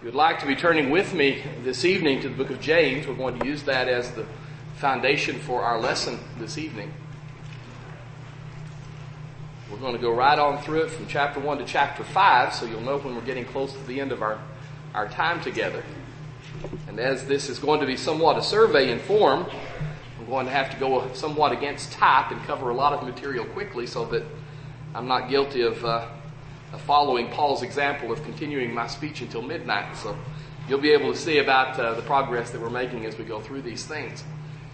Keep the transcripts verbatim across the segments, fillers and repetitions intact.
If you'd like to be turning with me this evening to the book of James, we're going to use that as the foundation for our lesson this evening. We're going to go right on through it from chapter one to chapter five, so you'll know when we're getting close to the end of our, our time together. And as this is going to be somewhat a survey in form, I'm going to have to go somewhat against type and cover a lot of material quickly so that I'm not guilty of uh, following Paul's example of continuing my speech until midnight. So you'll be able to see about uh, the progress that we're making as we go through these things.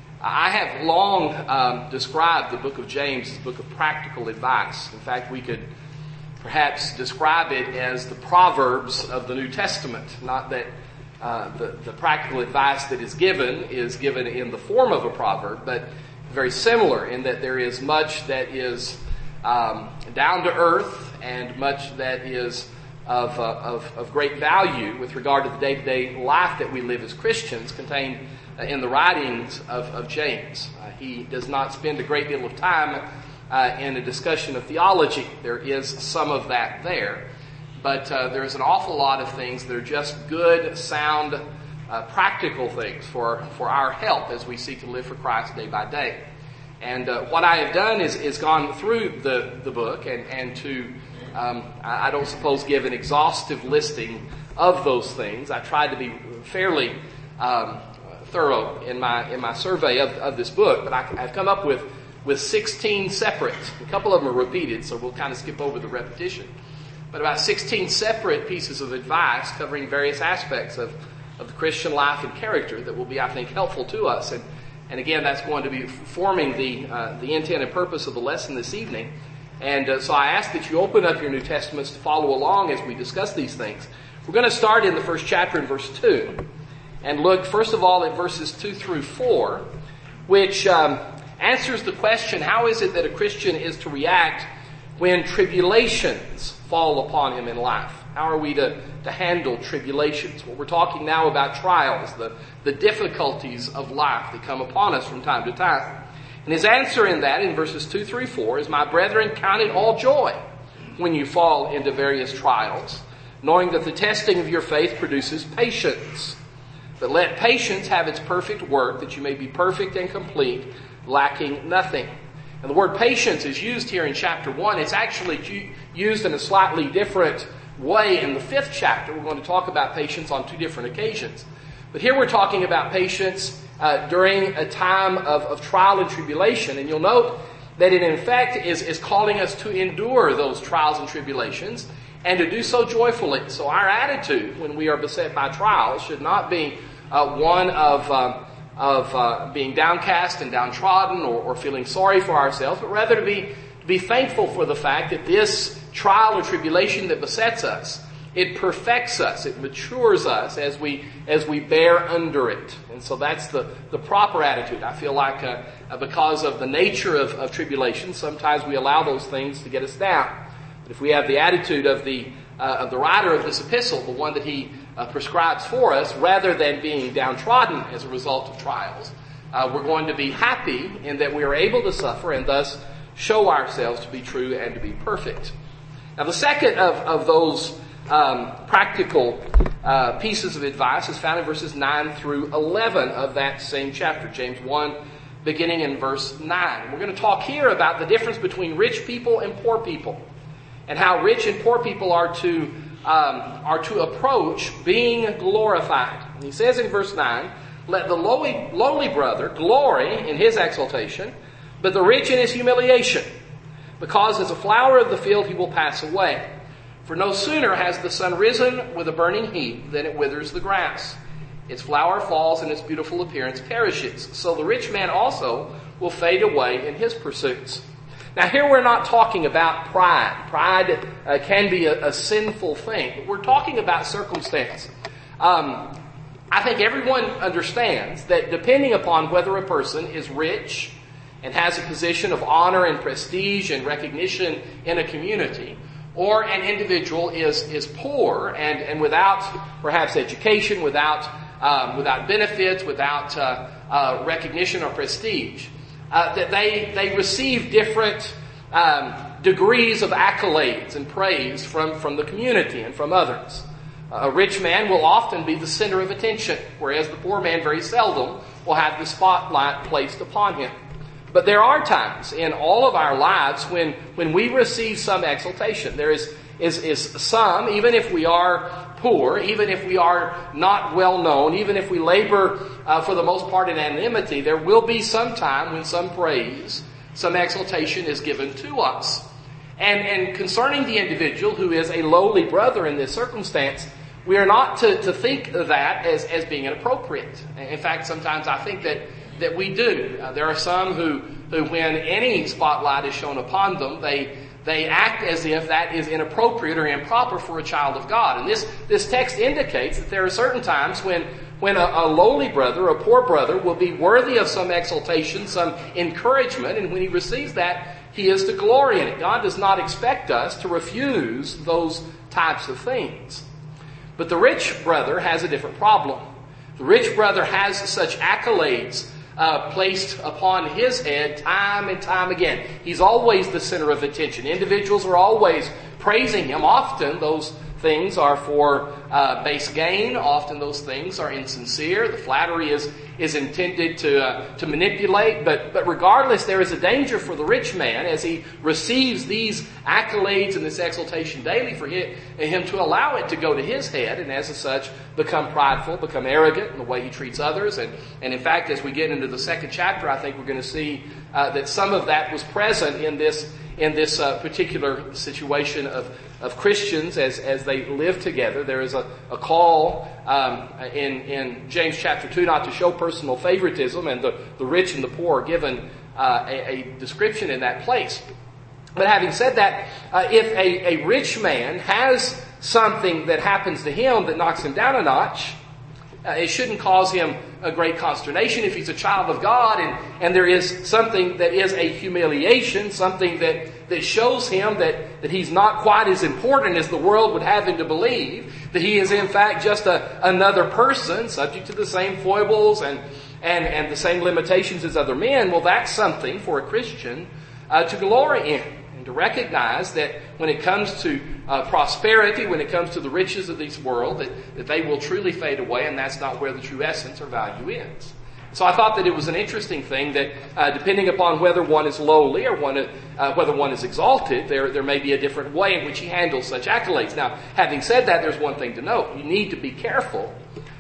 I have long um, described the book of James as a book of practical advice. In fact, we could perhaps describe it as the Proverbs of the New Testament. Not that uh, the, the practical advice that is given is given in the form of a proverb, but very similar in that there is much that is um, down to earth and much that is of, uh, of, of great value with regard to the day-to-day life that we live as Christians contained uh, in the writings of, of James. Uh, he does not spend a great deal of time uh, in a discussion of theology. There is some of that there, but uh, there is an awful lot of things that are just good, sound, uh, practical things for, for our help as we seek to live for Christ day by day. And uh, what I have done is, is gone through the, the book and, and to, um, I don't suppose give an exhaustive listing of those things. I tried to be fairly um, thorough in my in my survey of, of this book, but I, I've come up with, with sixteen separate, a couple of them are repeated, so we'll kind of skip over the repetition, but about sixteen separate pieces of advice covering various aspects of, of the Christian life and character that will be, I think, helpful to us. And And again, that's going to be forming the uh, the intent and purpose of the lesson this evening. And uh, so I ask that you open up your New Testaments to follow along as we discuss these things. We're going to start in the first chapter in verse two and look first of all at verses two through four, which um, answers the question, how is it that a Christian is to react when tribulations fall upon him in life? How are we to, to handle tribulations? Well, we're talking now about trials, the, the difficulties of life that come upon us from time to time. And his answer in that, in verses two through four, is, "My brethren, count it all joy when you fall into various trials, knowing that the testing of your faith produces patience. But let patience have its perfect work, that you may be perfect and complete, lacking nothing." And the word patience is used here in chapter one. It's actually used in a slightly different way in the fifth chapter. We're going to talk about patience on two different occasions. But here we're talking about patience uh, during a time of, of trial and tribulation. And you'll note that it in fact is, is calling us to endure those trials and tribulations and to do so joyfully. So our attitude when we are beset by trials should not be uh, one of, uh, of uh, being downcast and downtrodden or, or feeling sorry for ourselves, but rather to be, to be thankful for the fact that this trial or tribulation that besets us, it perfects us, it matures us as we as we bear under it. And so that's the, the proper attitude. I feel like uh, because of the nature of, of tribulation, sometimes we allow those things to get us down. But if we have the attitude of the uh, of the writer of this epistle, the one that he uh, prescribes for us, rather than being downtrodden as a result of trials, uh, we're going to be happy in that we are able to suffer and thus show ourselves to be true and to be perfect. Now, the second of, of those um, practical uh, pieces of advice is found in verses nine through eleven of that same chapter, James one, beginning in verse nine. We're going to talk here about the difference between rich people and poor people, and how rich and poor people are to um, are to approach being glorified. And he says in verse nine, "Let the lowly, lowly brother glory in his exaltation, but the rich in his humiliation. Because as a flower of the field he will pass away. For no sooner has the sun risen with a burning heat than it withers the grass. Its flower falls and its beautiful appearance perishes. So the rich man also will fade away in his pursuits." Now here we're not talking about pride. Pride uh, can be a, a sinful thing, but we're talking about circumstance. Um, I think everyone understands that depending upon whether a person is rich and has a position of honor and prestige and recognition in a community, or an individual is is poor and, and without perhaps education, without um, without benefits, without uh, uh, recognition or prestige, uh, that they they receive different um, degrees of accolades and praise from, from the community and from others. A rich man will often be the center of attention, whereas the poor man very seldom will have the spotlight placed upon him. But there are times in all of our lives when, when we receive some exaltation. There is, is, is some, even if we are poor, even if we are not well known, even if we labor uh, for the most part in anonymity, there will be some time when some praise, some exaltation is given to us. And, and concerning the individual who is a lowly brother in this circumstance, we are not to, to think of that as, as being inappropriate. In fact, sometimes I think that, that we do. Uh, there are some who, who, when any spotlight is shown upon them, they they act as if that is inappropriate or improper for a child of God. And this, this text indicates that there are certain times when, when a, a lowly brother, a poor brother, will be worthy of some exaltation, some encouragement, and when he receives that, he is to glory in it. God does not expect us to refuse those types of things. But the rich brother has a different problem. The rich brother has such accolades uh, placed upon his head time and time again. He's always the center of attention. Individuals are always praising him. Often those things are for uh, base gain. Often those things are insincere. The flattery is is intended to uh, to manipulate. But but regardless, there is a danger for the rich man as he receives these accolades and this exaltation daily for him, him to allow it to go to his head, and as such become prideful, become arrogant in the way he treats others. And and in fact, as we get into the second chapter, I think we're going to see uh, that some of that was present in this in this uh, particular situation of of Christians as, as they live together. There is a, a call um, in, in James chapter two not to show personal favoritism, and the, the rich and the poor are given uh, a, a description in that place. But having said that, uh, if a, a rich man has something that happens to him that knocks him down a notch, uh, it shouldn't cause him a great consternation if he's a child of God, and, and there is something that is a humiliation, something that, that shows him that, that he's not quite as important as the world would have him to believe, that he is in fact just a, another person subject to the same foibles and, and, and the same limitations as other men. Well, that's something for a Christian uh, to glory in, and to recognize that when it comes to uh, prosperity, when it comes to the riches of this world, that, that they will truly fade away, and that's not where the true essence or value is. So I thought that it was an interesting thing that uh, depending upon whether one is lowly or one, uh, whether one is exalted, there, there may be a different way in which he handles such accolades. Now, having said that, there's one thing to note. You need to be careful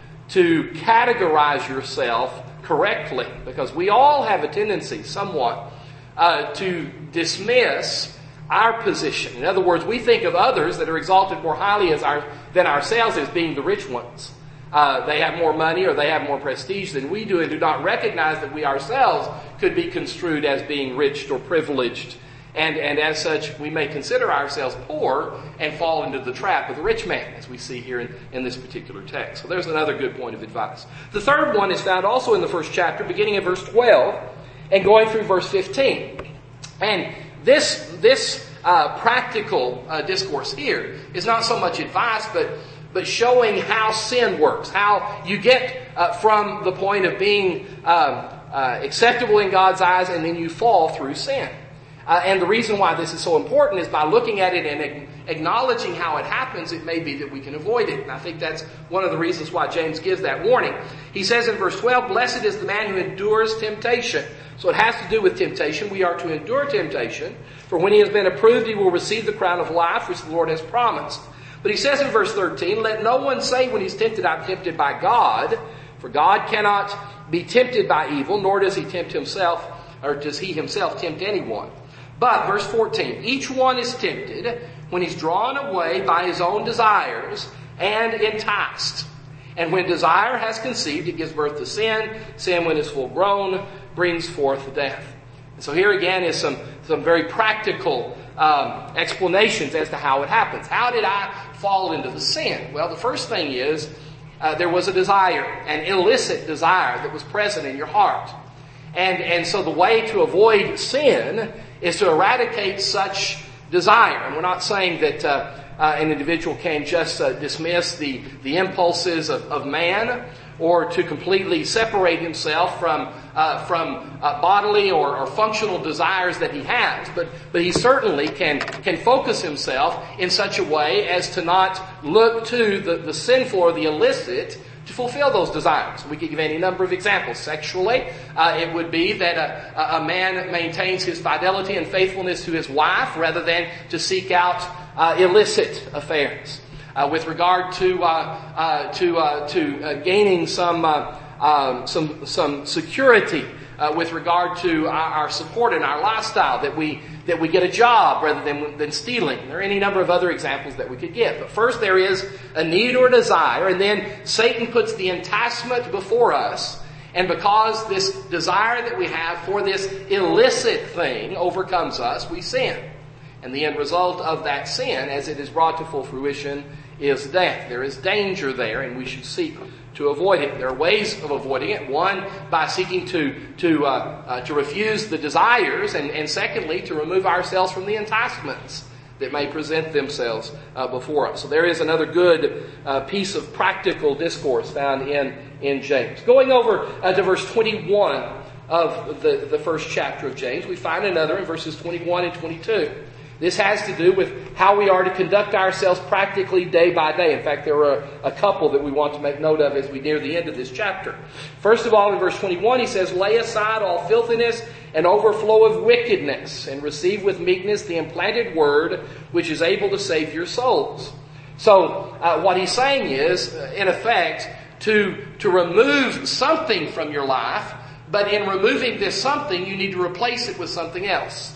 to categorize yourself correctly, because we all have a tendency somewhat uh, to dismiss our position. In other words, we think of others that are exalted more highly as our, than ourselves as being the rich ones. Uh, they have more money or they have more prestige than we do, and do not recognize that we ourselves could be construed as being rich or privileged. And, and as such, we may consider ourselves poor and fall into the trap of the rich man, as we see here in, in this particular text. So there's another good point of advice. The third one is found also in the first chapter, beginning at verse twelve and going through verse fifteen. And this, this uh, practical uh, discourse here is not so much advice, but but showing how sin works, how you get uh, from the point of being um, uh, acceptable in God's eyes, and then you fall through sin. Uh, and the reason why this is so important is by looking at it and acknowledging how it happens, it may be that we can avoid it. And I think that's one of the reasons why James gives that warning. He says in verse twelve, "Blessed is the man who endures temptation." So it has to do with temptation. We are to endure temptation, for when he has been approved, he will receive the crown of life which the Lord has promised. But he says in verse thirteen, "Let no one say when he's tempted, I'm tempted by God. For God cannot be tempted by evil, nor does he tempt himself, or does he himself tempt anyone. But," verse fourteen, "each one is tempted when he's drawn away by his own desires and enticed. And when desire has conceived, it gives birth to sin. Sin, when it's full grown, brings forth death." And so here again is some, some very practical um, explanations as to how it happens. How did I fall into the sin? Well, the first thing is uh, there was a desire, an illicit desire that was present in your heart. And, and so the way to avoid sin is to eradicate such desire. And we're not saying that uh, uh, an individual can just uh, dismiss the, the impulses of, of man or to completely separate himself from uh, from uh, bodily or, or functional desires that he has, but but he certainly can can focus himself in such a way as to not look to the, the sinful or the illicit to fulfill those desires. We could give any number of examples. Sexually, uh, it would be that a, a man maintains his fidelity and faithfulness to his wife rather than to seek out uh, illicit affairs. Uh, with regard to uh, uh, to uh, to uh, gaining some uh, um, some some security uh, with regard to our, our support and our lifestyle, that we that we get a job rather than than stealing. There are any number of other examples that we could give. But first, there is a need or a desire, and then Satan puts the enticement before us. And because this desire that we have for this illicit thing overcomes us, we sin. And the end result of that sin, as it is brought to full fruition, is death. There is danger there, and we should seek to avoid it. There are ways of avoiding it. One, by seeking to to uh, uh, to refuse the desires, and, and secondly, to remove ourselves from the enticements that may present themselves uh, before us. So there is another good uh, piece of practical discourse found in in James. Going over uh, to verse twenty-one of the, the first chapter of James, we find another in verses twenty-one and twenty-two. This has to do with how we are to conduct ourselves practically day by day. In fact, there are a couple that we want to make note of as we near the end of this chapter. First of all, in verse twenty-one, he says, "Lay aside all filthiness and overflow of wickedness, and receive with meekness the implanted word, which is able to save your souls." So, uh, what he's saying is, in effect, to, to remove something from your life, but in removing this something, you need to replace it with something else.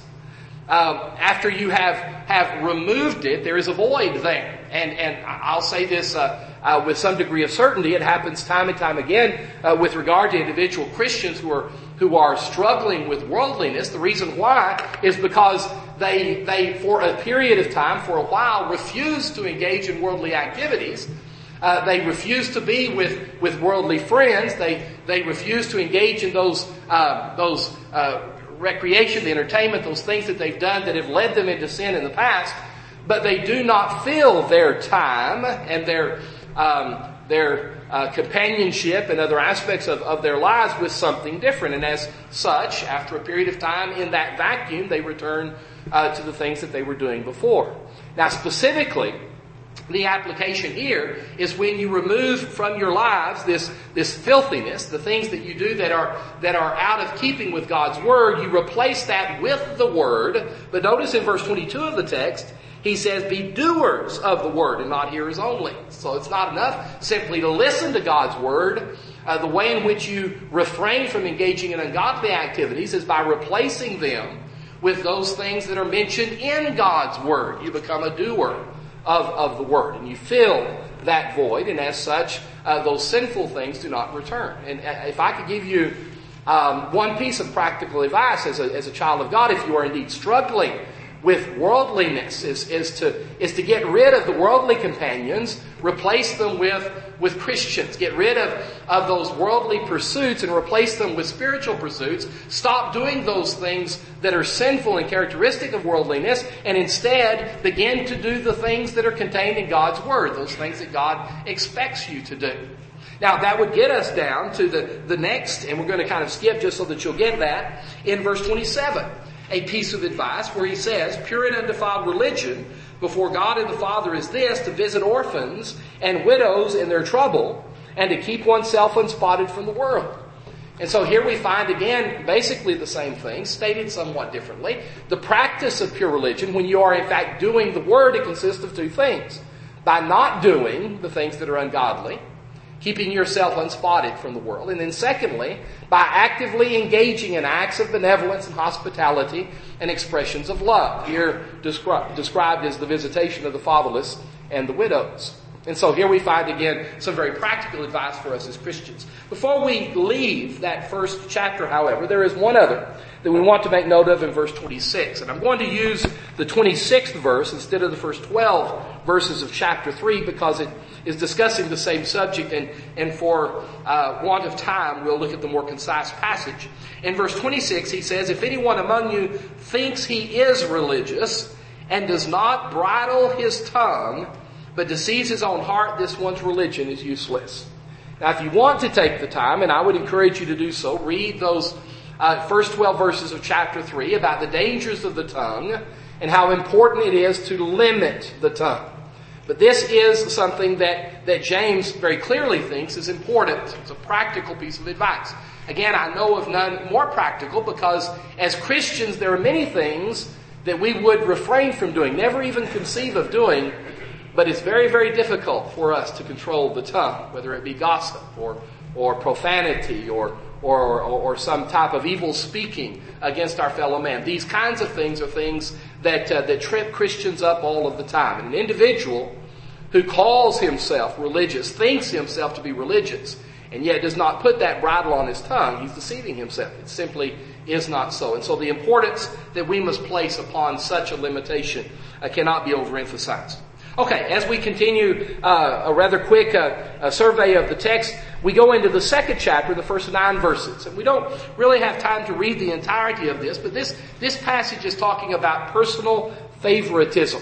Uh, after you have, have removed it, there is a void there. And, and I'll say this uh, uh, with some degree of certainty. It happens time and time again uh, with regard to individual Christians who are who are struggling with worldliness. The reason why is because they, they for a period of time, for a while, refuse to engage in worldly activities. Uh, they refuse to be with, with worldly friends. They they refuse to engage in those uh, those uh, recreation, the entertainment, those things that they've done that have led them into sin in the past, but they do not fill their time and their um, their uh, companionship and other aspects of, of their lives with something different. And as such, after a period of time in that vacuum, they return uh, to the things that they were doing before. Now, specifically, the application here is when you remove from your lives this, this filthiness, the things that you do that are, that are out of keeping with God's Word, you replace that with the Word. But notice in verse twenty-two of the text, he says, "Be doers of the Word and not hearers only." So it's not enough simply to listen to God's Word. Uh, the way in which you refrain from engaging in ungodly activities is by replacing them with those things that are mentioned in God's Word. You become a doer Of, of the Word, and you fill that void, and as such, uh, those sinful things do not return. And uh, if I could give you um, one piece of practical advice as a, as a child of God, if you are indeed struggling with worldliness, is, is to is to get rid of the worldly companions, replace them with with Christians. Get rid of, of those worldly pursuits and replace them with spiritual pursuits. Stop doing those things that are sinful and characteristic of worldliness, and instead begin to do the things that are contained in God's Word, those things that God expects you to do. Now, that would get us down to the, the next, and we're going to kind of skip just so that you'll get that, in verse twenty-seven. A piece of advice where he says, "Pure and undefiled religion before God and the Father is this, to visit orphans and widows in their trouble, and to keep oneself unspotted from the world." And so here we find again basically the same thing, stated somewhat differently. The practice of pure religion, when you are in fact doing the Word, it consists of two things. By not doing the things that are ungodly, keeping yourself unspotted from the world. And then secondly, by actively engaging in acts of benevolence and hospitality and expressions of love. Here descri- described as the visitation of the fatherless and the widows. And so here we find again some very practical advice for us as Christians. Before we leave that first chapter, however, there is one other that we want to make note of in verse twenty-six. And I'm going to use the twenty-sixth verse instead of the first twelve verses of chapter three because it is discussing the same subject, and, and for uh, want of time, we'll look at the more concise passage. In verse twenty-six, he says, "If anyone among you thinks he is religious and does not bridle his tongue, but deceives his own heart, this one's religion is useless." Now, if you want to take the time, and I would encourage you to do so, read those uh, first twelve verses of chapter three about the dangers of the tongue and how important it is to limit the tongue. But this is something that, that James very clearly thinks is important. It's a practical piece of advice. Again, I know of none more practical because as Christians there are many things that we would refrain from doing, never even conceive of doing, but it's very, very difficult for us to control the tongue, whether it be gossip or, or profanity or, or, or, or some type of evil speaking against our fellow man. These kinds of things are things that, uh, that trip Christians up all of the time. And an individual who calls himself religious, thinks himself to be religious, and yet does not put that bridle on his tongue, he's deceiving himself. It simply is not so. And so the importance that we must place upon such a limitation uh, cannot be overemphasized. Okay, as we continue uh, a rather quick uh, a survey of the text, we go into the second chapter, the first nine verses. And we don't really have time to read the entirety of this, but this, this passage is talking about personal favoritism.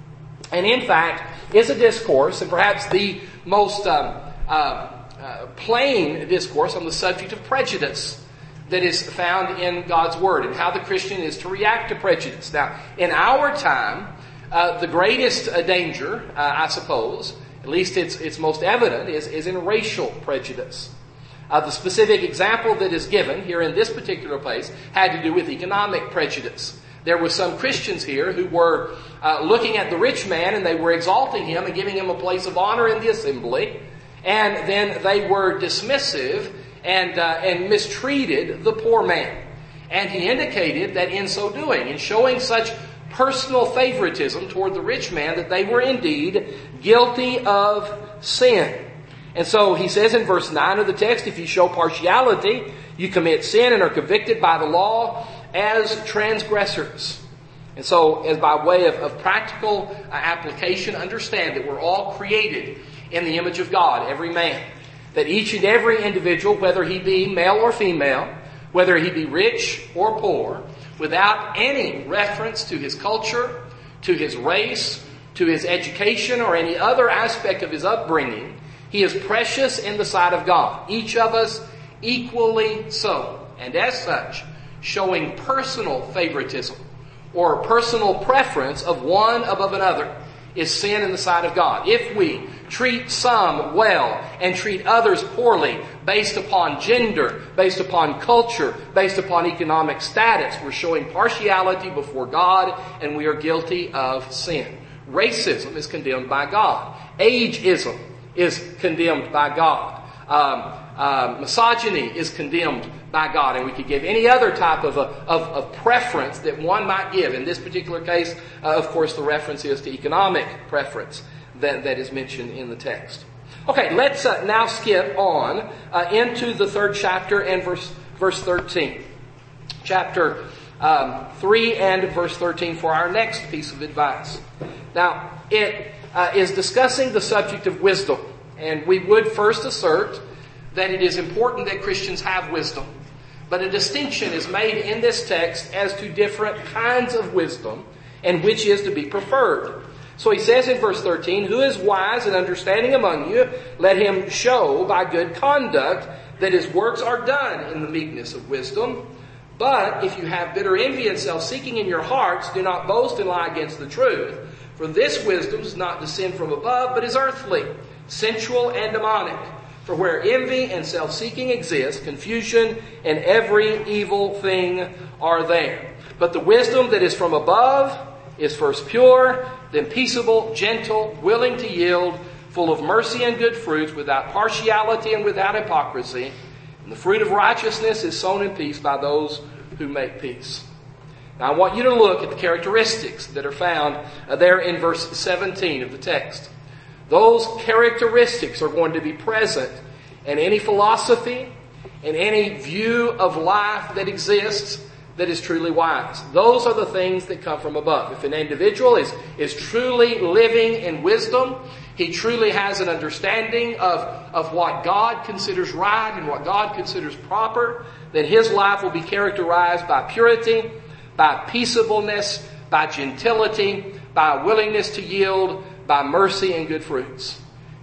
And in fact, is a discourse, and perhaps the most um, uh, uh, plain discourse on the subject of prejudice that is found in God's Word and how the Christian is to react to prejudice. Now, in our time, Uh, the greatest uh, danger, uh, I suppose, at least it's, it's most evident, is, is in racial prejudice. Uh, the specific example that is given here in this particular place had to do with economic prejudice. There were some Christians here who were uh, looking at the rich man and they were exalting him and giving him a place of honor in the assembly, and then they were dismissive and, uh, and mistreated the poor man. And he indicated that in so doing, in showing such personal favoritism toward the rich man, that they were indeed guilty of sin. And so he says in verse nine of the text, if you show partiality, you commit sin and are convicted by the law as transgressors. And so, as by way of, of practical uh, application, understand that we're all created in the image of God, every man. That each and every individual, whether he be male or female, whether he be rich or poor, without any reference to his culture, to his race, to his education, or any other aspect of his upbringing, he is precious in the sight of God. Each of us equally so. And as such, showing personal favoritism or personal preference of one above another is sin in the sight of God. If we treat some well and treat others poorly based upon gender, based upon culture, based upon economic status, we're showing partiality before God and we are guilty of sin. Racism is condemned by God. Ageism is condemned by God. Um, uh, misogyny is condemned by God. And we could give any other type of, a, of, of preference that one might give. In this particular case, uh, of course, the reference is to economic preference that, that is mentioned in the text. Okay, let's uh, now skip on uh, into the third chapter and verse, verse thirteen. Chapter um, three and verse thirteen for our next piece of advice. Now, it uh, is discussing the subject of wisdom. And we would first assert that it is important that Christians have wisdom. But a distinction is made in this text as to different kinds of wisdom and which is to be preferred. So he says in verse thirteen, who is wise and understanding among you? Let him show by good conduct that his works are done in the meekness of wisdom. But if you have bitter envy and self-seeking in your hearts, do not boast and lie against the truth. For this wisdom does not descend from above, but is earthly, sensual, and demonic. For where envy and self-seeking exist, confusion and every evil thing are there. But the wisdom that is from above is first pure, then peaceable, gentle, willing to yield, full of mercy and good fruits, without partiality and without hypocrisy. And the fruit of righteousness is sown in peace by those who make peace. Now I want you to look at the characteristics that are found there in verse seventeen of the text. Those characteristics are going to be present in any philosophy, in any view of life that exists that is truly wise. Those are the things that come from above. If an individual is, is truly living in wisdom, he truly has an understanding of, of what God considers right and what God considers proper, then his life will be characterized by purity, by peaceableness, by gentility, by willingness to yield, by mercy and good fruits.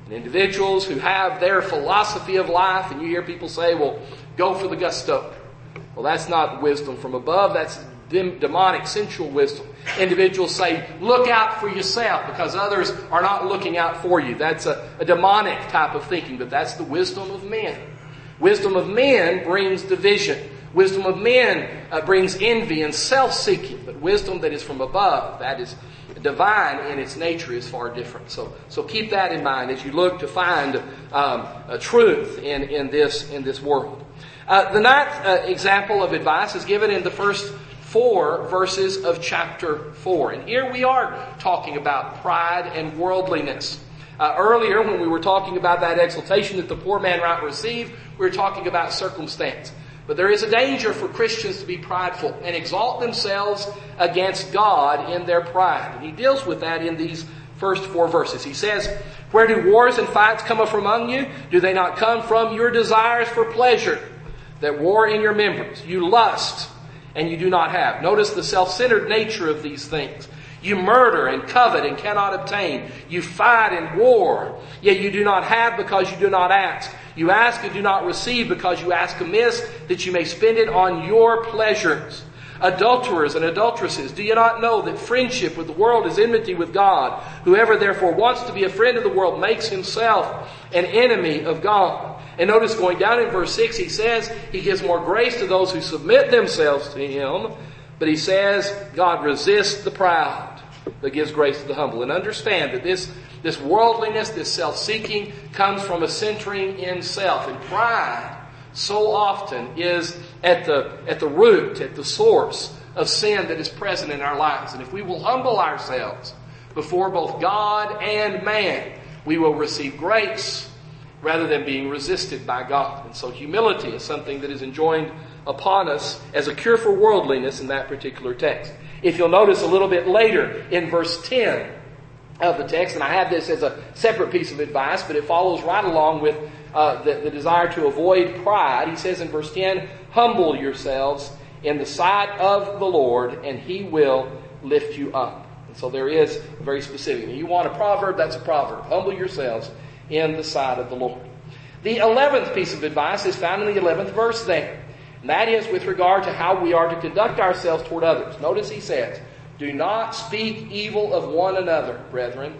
And individuals who have their philosophy of life, and you hear people say, well, go for the gusto. Well, that's not wisdom from above. That's demonic, sensual wisdom. Individuals say, look out for yourself because others are not looking out for you. That's a, a demonic type of thinking, but that's the wisdom of men. Wisdom of men brings division. Wisdom of men uh, brings envy and self-seeking. But wisdom that is from above, that is divine in its nature, is far different. So, so keep that in mind as you look to find um, a truth in, in this in this world. Uh, the ninth uh, example of advice is given in the first four verses of chapter four. And here we are talking about pride and worldliness. Uh, earlier, when we were talking about that exaltation that the poor man might receive, we were talking about circumstance. But there is a danger for Christians to be prideful and exalt themselves against God in their pride. And he deals with that in these first four verses. He says, where do wars and fights come up among you? Do they not come from your desires for pleasure that war in your members? You lust and you do not have. Notice the self-centered nature of these things. You murder and covet and cannot obtain. You fight and war, yet you do not have because you do not ask. You ask and do not receive because you ask amiss, that you may spend it on your pleasures. Adulterers and adulteresses, do you not know that friendship with the world is enmity with God? Whoever therefore wants to be a friend of the world makes himself an enemy of God. And notice going down in verse six, he says he gives more grace to those who submit themselves to him. But he says God resists the proud, but gives grace to the humble. And understand that this, this worldliness, this self-seeking comes from a centering in self. And pride so often is at the, at the root, at the source of sin that is present in our lives. And if we will humble ourselves before both God and man, we will receive grace rather than being resisted by God. And so humility is something that is enjoined upon us as a cure for worldliness in that particular text. If you'll notice a little bit later in verse ten of the text, and I have this as a separate piece of advice, but it follows right along with uh, the, the desire to avoid pride. He says in verse ten, humble yourselves in the sight of the Lord, and He will lift you up. And so there is very specific. You want a proverb? That's a proverb. Humble yourselves in the sight of the Lord. The eleventh piece of advice is found in the eleventh verse there. And that is with regard to how we are to conduct ourselves toward others. Notice he says, do not speak evil of one another, brethren.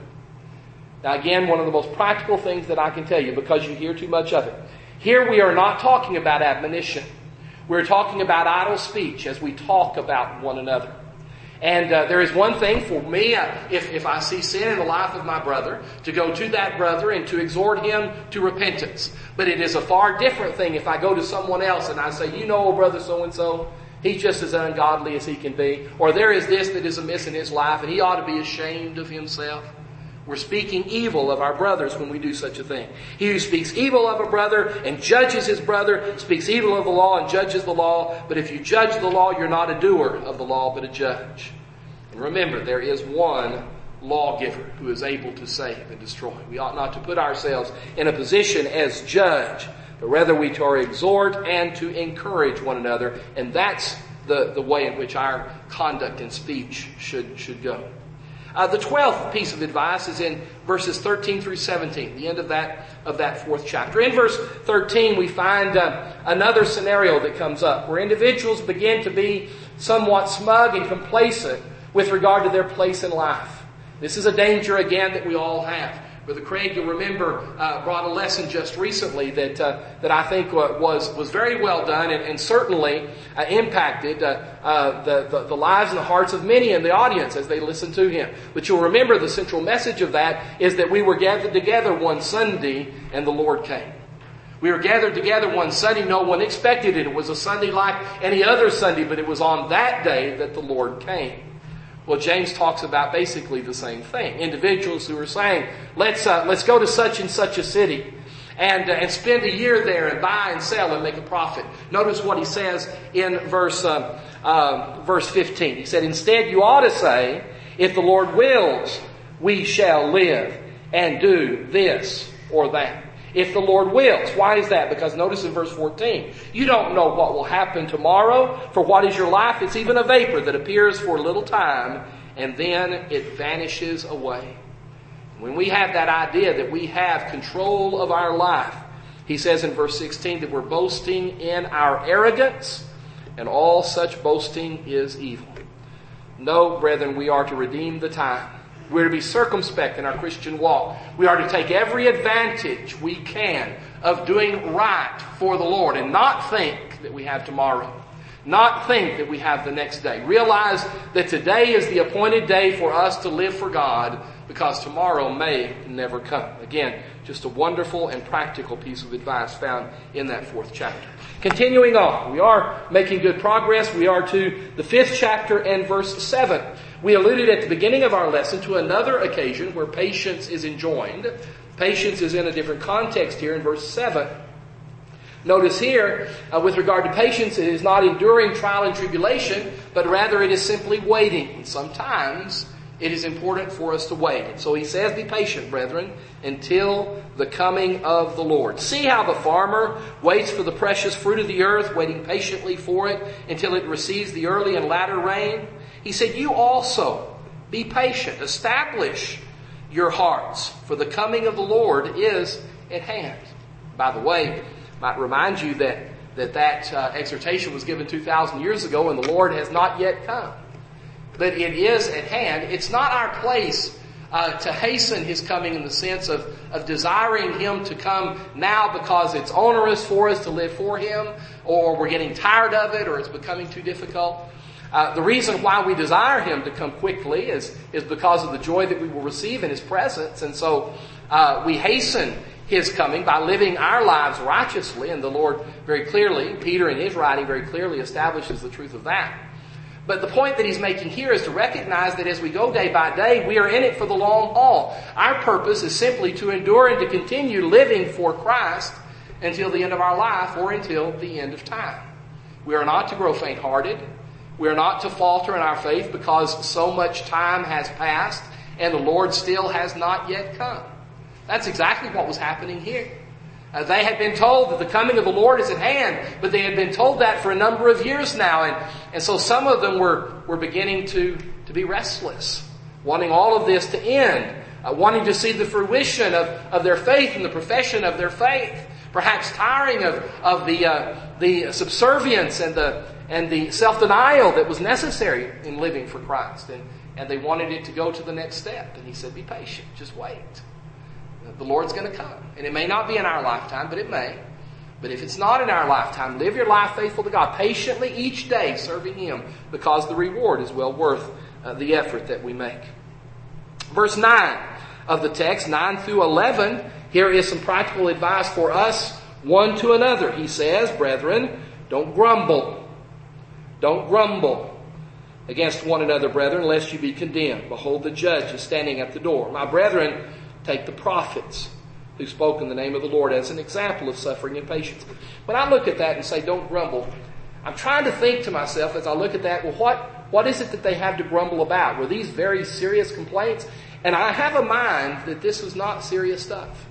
Now again, one of the most practical things that I can tell you, because you hear too much of it. Here we are not talking about admonition. We're talking about idle speech as we talk about one another. And uh, there is one thing for me, uh, if, if I see sin in the life of my brother, to go to that brother and to exhort him to repentance. But it is a far different thing if I go to someone else and I say, you know, brother so-and-so, he's just as ungodly as he can be. Or there is this that is amiss in his life and he ought to be ashamed of himself. We're speaking evil of our brothers when we do such a thing. He who speaks evil of a brother and judges his brother speaks evil of the law and judges the law. But if you judge the law, you're not a doer of the law, but a judge. And remember, there is one lawgiver who is able to save and destroy. We ought not to put ourselves in a position as judge, but rather we to exhort and to encourage one another. And that's the, the way in which our conduct and speech should, should go. Uh, the twelfth piece of advice is in verses thirteen through seventeen, the end of that of that fourth chapter. In verse thirteen, we find uh, another scenario that comes up where individuals begin to be somewhat smug and complacent with regard to their place in life. This is a danger, again, that we all have. Brother Craig, you'll remember, uh, brought a lesson just recently that uh, that I think uh, was was very well done and, and certainly uh, impacted uh, uh, the, the the lives and the hearts of many in the audience as they listened to him. But you'll remember the central message of that is that we were gathered together one Sunday and the Lord came. We were gathered together one Sunday. No one expected it. It was a Sunday like any other Sunday, but it was on that day that the Lord came. Well, James talks about basically the same thing. Individuals who are saying, let's uh, let's go to such and such a city and uh, and spend a year there and buy and sell and make a profit. Notice what he says in verse uh, uh, verse fifteen. He said, instead you ought to say, if the Lord wills, we shall live and do this or that. If the Lord wills. Why is that? Because notice in verse fourteen, you don't know what will happen tomorrow. For what is your life? It's even a vapor that appears for a little time and then it vanishes away. When we have that idea that we have control of our life, he says in verse sixteen that we're boasting in our arrogance, and all such boasting is evil. No, brethren, we are to redeem the time. We're to be circumspect in our Christian walk. We are to take every advantage we can of doing right for the Lord and not think that we have tomorrow. Not think that we have the next day. Realize that today is the appointed day for us to live for God, because tomorrow may never come. Again, just a wonderful and practical piece of advice found in that fourth chapter. Continuing on, we are making good progress. We are to the fifth chapter and verse seven. We alluded at the beginning of our lesson to another occasion where patience is enjoined. Patience is in a different context here in verse seven. Notice here, uh, with regard to patience, it is not enduring trial and tribulation, but rather it is simply waiting. And sometimes it is important for us to wait. And so he says, be patient, brethren, until the coming of the Lord. See how the farmer waits for the precious fruit of the earth, waiting patiently for it until it receives the early and latter rain. He said, you also be patient. Establish your hearts, for the coming of the Lord is at hand. By the way, I might remind you that that, that uh, exhortation was given two thousand years ago, and the Lord has not yet come. But it is at hand. It's not our place uh, to hasten His coming in the sense of, of desiring Him to come now because it's onerous for us to live for Him, or we're getting tired of it, or it's becoming too difficult. Uh, the reason why we desire Him to come quickly is, is because of the joy that we will receive in His presence. And so uh, we hasten His coming by living our lives righteously. And the Lord very clearly, Peter in his writing very clearly establishes the truth of that. But the point that he's making here is to recognize that as we go day by day, we are in it for the long haul. Our purpose is simply to endure and to continue living for Christ until the end of our life, or until the end of time. We are not to grow faint-hearted. We are not to falter in our faith because so much time has passed and the Lord still has not yet come. That's exactly what was happening here. Uh, they had been told that the coming of the Lord is at hand, but they had been told that for a number of years now. And, and so some of them were, were beginning to, to be restless, wanting all of this to end, uh, wanting to see the fruition of, of their faith and the profession of their faith, perhaps tiring of, of the, uh, the subservience and the, and the self-denial that was necessary in living for Christ. And, and they wanted it to go to the next step. And he said, be patient, just wait. The Lord's going to come. And it may not be in our lifetime, but it may. But if it's not in our lifetime, live your life faithful to God, patiently each day serving Him, because the reward is well worth uh, the effort that we make. Verse nine of the text, nine through eleven, here is some practical advice for us one to another. He says, brethren, don't grumble. Don't grumble against one another, brethren, lest you be condemned. Behold, the judge is standing at the door. My brethren, take the prophets who spoke in the name of the Lord as an example of suffering and patience. When I look at that and say, don't grumble, I'm trying to think to myself as I look at that, well, what, what is it that they have to grumble about? Were these very serious complaints? And I have a mind that this was not serious stuff.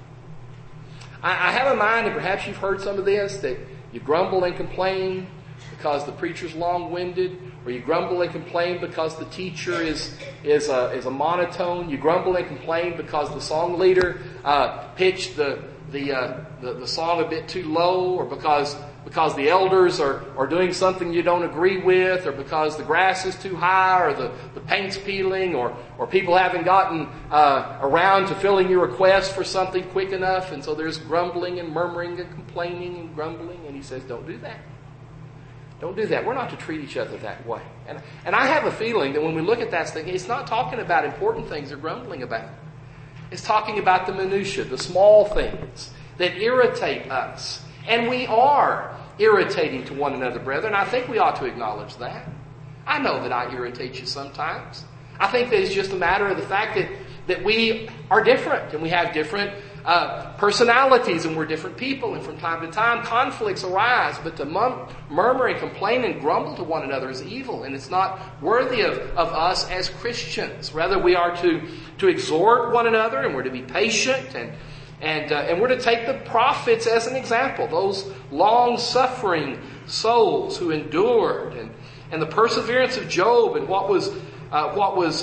I, I have a mind, and perhaps you've heard some of this, that you grumble and complain because the preacher's long-winded, or you grumble and complain because the teacher is is a, is a monotone. You grumble and complain because the song leader uh, pitched the the, uh, the the song a bit too low, or because because the elders are, are doing something you don't agree with, or because the grass is too high, or the, the paint's peeling, or or people haven't gotten uh, around to filling your request for something quick enough, and so there's grumbling and murmuring and complaining and grumbling. And he says, don't do that. Don't do that. We're not to treat each other that way. And, and I have a feeling that when we look at that thing, it's not talking about important things they're grumbling about. It's talking about the minutiae, the small things that irritate us. And we are irritating to one another, brethren. I think we ought to acknowledge that. I know that I irritate you sometimes. I think that it's just a matter of the fact that, that we are different, and we have different Uh, personalities, and we're different people, and from time to time conflicts arise. But to mum- murmur and complain and grumble to one another is evil, and it's not worthy of, of us as Christians. Rather, we are to to exhort one another, and we're to be patient, and and uh, and we're to take the prophets as an example, those long-suffering souls who endured, and and the perseverance of Job, and what was uh, what was uh,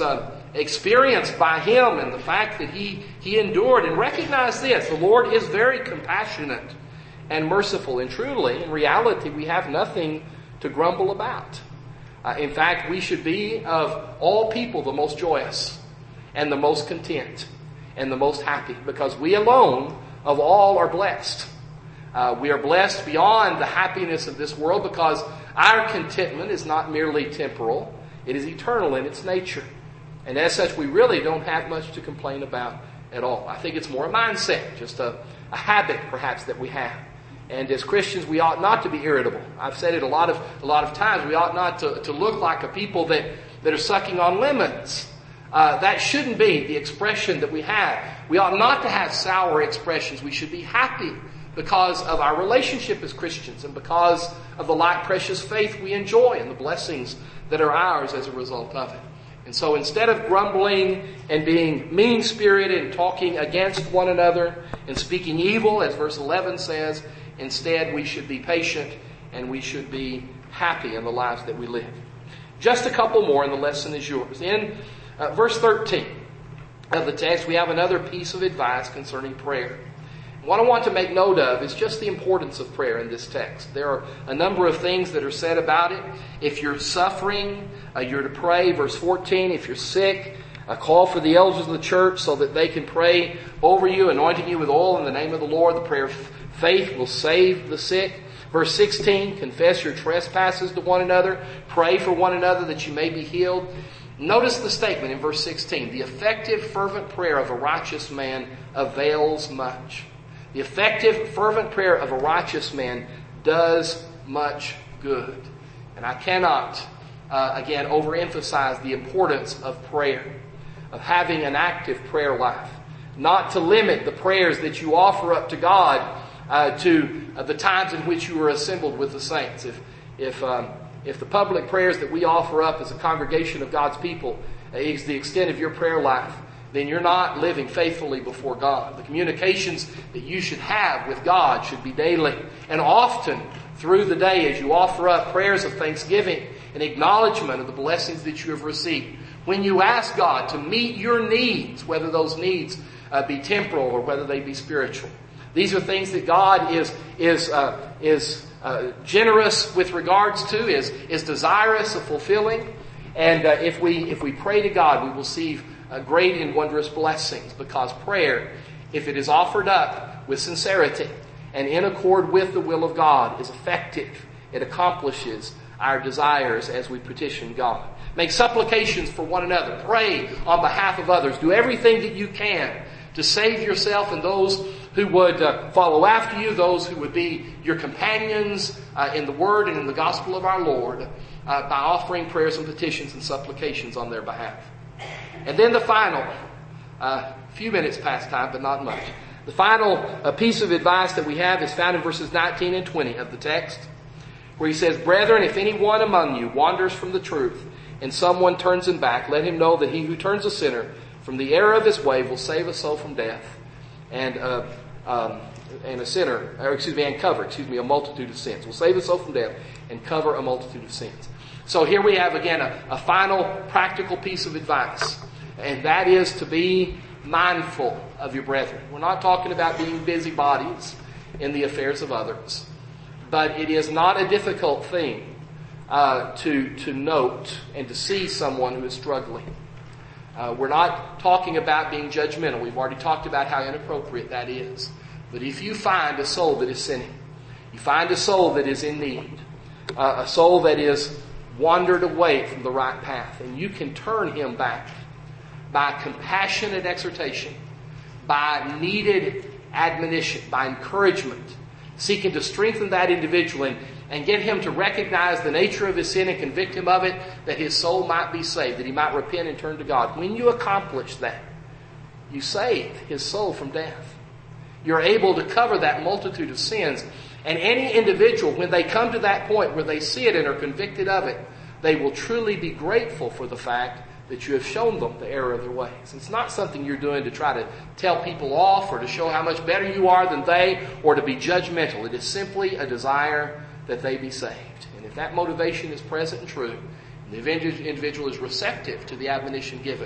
experienced by him and the fact that he, he endured. And recognize this, the Lord is very compassionate and merciful. And truly, in reality, we have nothing to grumble about. Uh, in fact, we should be of all people the most joyous and the most content and the most happy, because we alone of all are blessed. Uh, we are blessed beyond the happiness of this world because our contentment is not merely temporal, it is eternal in its nature. And as such, we really don't have much to complain about at all. I think it's more a mindset, just a, a habit perhaps that we have. And as Christians, we ought not to be irritable. I've said it a lot of a lot of times. We ought not to, to look like a people that, that are sucking on lemons. Uh, that shouldn't be the expression that we have. We ought not to have sour expressions. We should be happy because of our relationship as Christians and because of the like precious faith we enjoy and the blessings that are ours as a result of it. And so instead of grumbling and being mean-spirited and talking against one another and speaking evil, as verse eleven says, instead we should be patient and we should be happy in the lives that we live. Just a couple more and the lesson is yours. In uh, verse thirteen of the text, we have another piece of advice concerning prayer. What I want to make note of is just the importance of prayer in this text. There are a number of things that are said about it. If you're suffering, uh, you're to pray. Verse fourteen, if you're sick, uh, call for the elders of the church so that they can pray over you, anointing you with oil in the name of the Lord. The prayer of faith will save the sick. Verse sixteen, confess your trespasses to one another. Pray for one another that you may be healed. Notice the statement in verse sixteen. The effective, fervent prayer of a righteous man avails much. The effective, fervent prayer of a righteous man does much good. And I cannot, uh, again, overemphasize the importance of prayer, of having an active prayer life. Not to limit the prayers that you offer up to God uh, to uh, the times in which you are assembled with the saints. If, if, um, if the public prayers that we offer up as a congregation of God's people is the extent of your prayer life, then you're not living faithfully before God. The communications that you should have with God should be daily and often through the day as you offer up prayers of thanksgiving and acknowledgement of the blessings that you have received. When you ask God to meet your needs, whether those needs uh, be temporal or whether they be spiritual. These are things that God is is uh, is uh, generous with regards to, is is desirous of fulfilling. And uh, if we if we pray to God, we will see Uh, great and wondrous blessings, because prayer, if it is offered up with sincerity and in accord with the will of God, is effective. It accomplishes our desires as we petition God. Make supplications for one another. Pray on behalf of others. Do everything that you can to save yourself and those who would uh, follow after you, those who would be your companions uh, in the Word and in the gospel of our Lord, uh, by offering prayers and petitions and supplications on their behalf. And then the final, a uh, few minutes past time, but not much. The final uh, piece of advice that we have is found in verses nineteen and twenty of the text, where he says, Brethren, if anyone among you wanders from the truth, and someone turns him back, let him know that he who turns a sinner from the error of his way will save a soul from death, and uh, um, and a sinner, or excuse me, and cover, excuse me, a multitude of sins. Will save a soul from death and cover a multitude of sins. So here we have again a, a final practical piece of advice. And that is to be mindful of your brethren. We're not talking about being busybodies in the affairs of others. But it is not a difficult thing uh, to, to note and to see someone who is struggling. Uh, we're not talking about being judgmental. We've already talked about how inappropriate that is. But if you find a soul that is sinning, you find a soul that is in need, uh, a soul that is wandered away from the right path, and you can turn him back by compassionate exhortation, by needed admonition, by encouragement, seeking to strengthen that individual and, and get him to recognize the nature of his sin and convict him of it, that his soul might be saved, that he might repent and turn to God. When you accomplish that, you save his soul from death. You're able to cover that multitude of sins. And any individual, when they come to that point where they see it and are convicted of it, they will truly be grateful for the fact that you have shown them the error of their ways. It's not something you're doing to try to tell people off or to show how much better you are than they or to be judgmental. It is simply a desire that they be saved. And if that motivation is present and true, and the individual is receptive to the admonition given,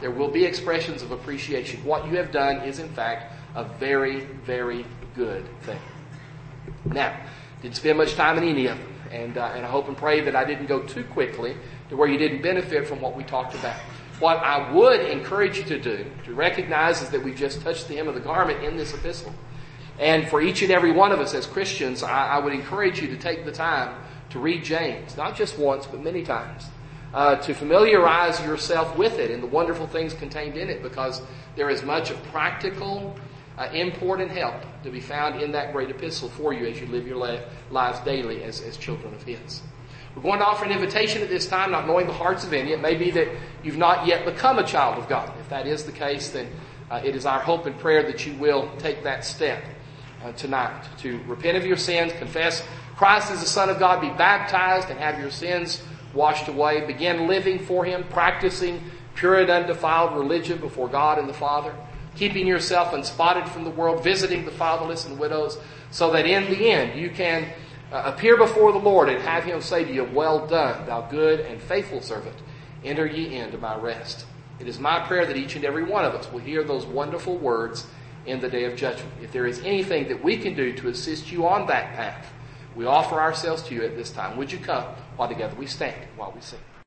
There will be expressions of appreciation. What you have done is, in fact, a very, very good thing. Now, didn't spend much time in any of them, and, uh, and I hope and pray that I didn't go too quickly to where you didn't benefit from what we talked about. What I would encourage you to do, to recognize, is that we've just touched the hem of the garment in this epistle. And for each and every one of us as Christians, I, I would encourage you to take the time to read James, not just once, but many times, uh, to familiarize yourself with it and the wonderful things contained in it, because there is much of practical, uh, important help to be found in that great epistle for you as you live your life, lives daily as, as children of His. We're going to offer an invitation at this time, not knowing the hearts of any. It may be that you've not yet become a child of God. If that is the case, then uh, it is our hope and prayer that you will take that step uh, tonight to repent of your sins, confess Christ is the Son of God, be baptized, and have your sins washed away. Begin living for Him, practicing pure and undefiled religion before God and the Father, keeping yourself unspotted from the world, visiting the fatherless and widows, so that in the end you can Uh, appear before the Lord and have Him say to you, "Well done, thou good and faithful servant. Enter ye into my rest." It is my prayer that each and every one of us will hear those wonderful words in the day of judgment. If there is anything that we can do to assist you on that path, we offer ourselves to you at this time. Would you come while together we stand, while we sing?